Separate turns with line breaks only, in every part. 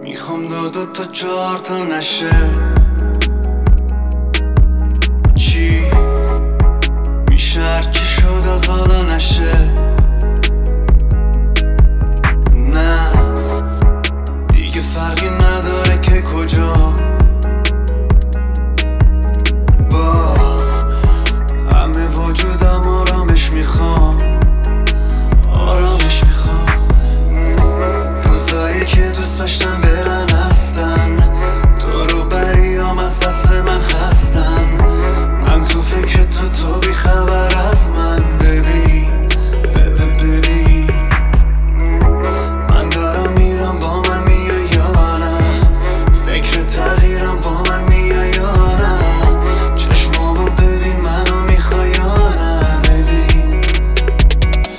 میخوام دو تا چهار تا نشه. چی میشه هرچی شد از حالا نشه. نه دیگه فرقی نداره که کجا، با همه وجودم آرامش میخوام، آرامش میخوام. روزایی که دوست داشتم برن هستن، دورو بریام از دست من خستن. من تو فکر تو بی خبر از من. ببین من دارم میرم، با من میای یا نه؟ فکر تغییرم، با من میای یا نه؟ چشمامو ببین، منو میخوای یا نه؟ ببین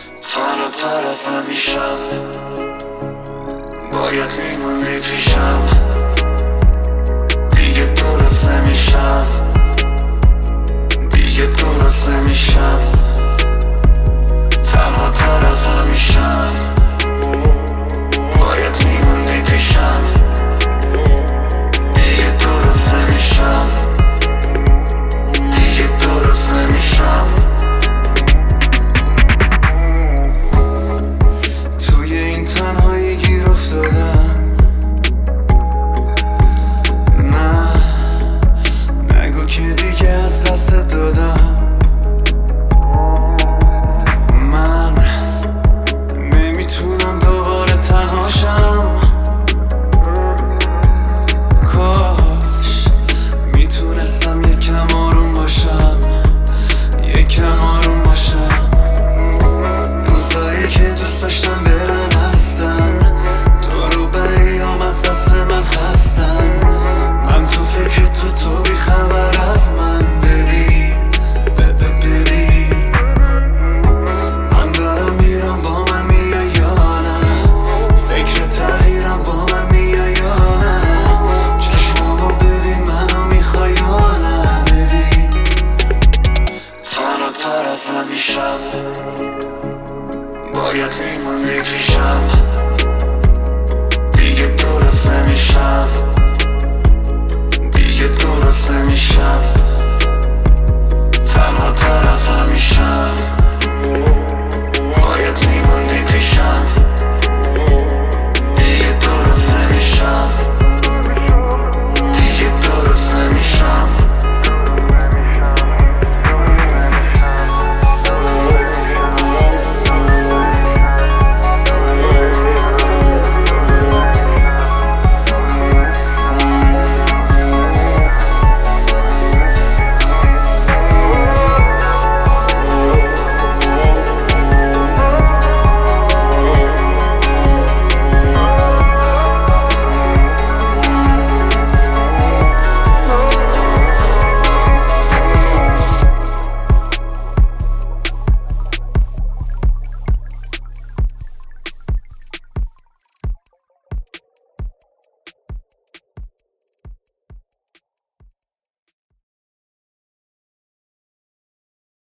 تنها تر از همیشم، باید میموندی پیشم.